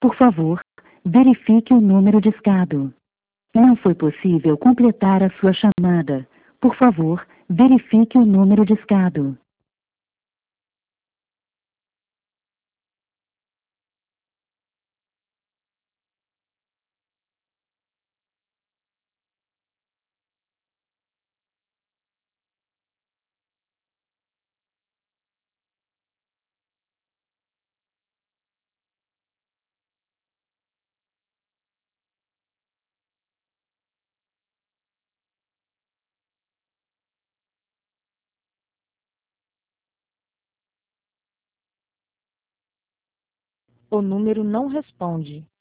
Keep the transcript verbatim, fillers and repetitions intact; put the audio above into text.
Por favor, verifique o número discado. Não foi possível completar a sua chamada. Por favor, verifique o número discado. O número não responde.